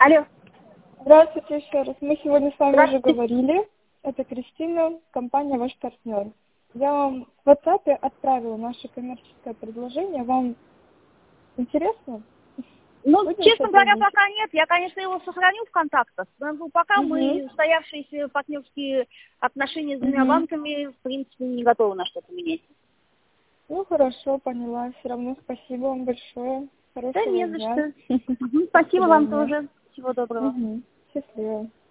Алло. Здравствуйте еще раз. Мы сегодня с вами уже говорили. Это Кристина, компания «Ваш партнер». Я вам в WhatsApp отправила наше коммерческое предложение. Вам интересно? Ну, Будем честно говоря, сотрудничать? пока нет. Я, конечно, его сохраню в контактах. Но пока мы устоявшиеся партнерские отношения с двумя банками, в принципе, не готовы на что-то менять. Ну, хорошо, поняла. Все равно спасибо вам большое. Да Хорошего не за дня. что. Спасибо вам тоже. Всего доброго. Счастливо.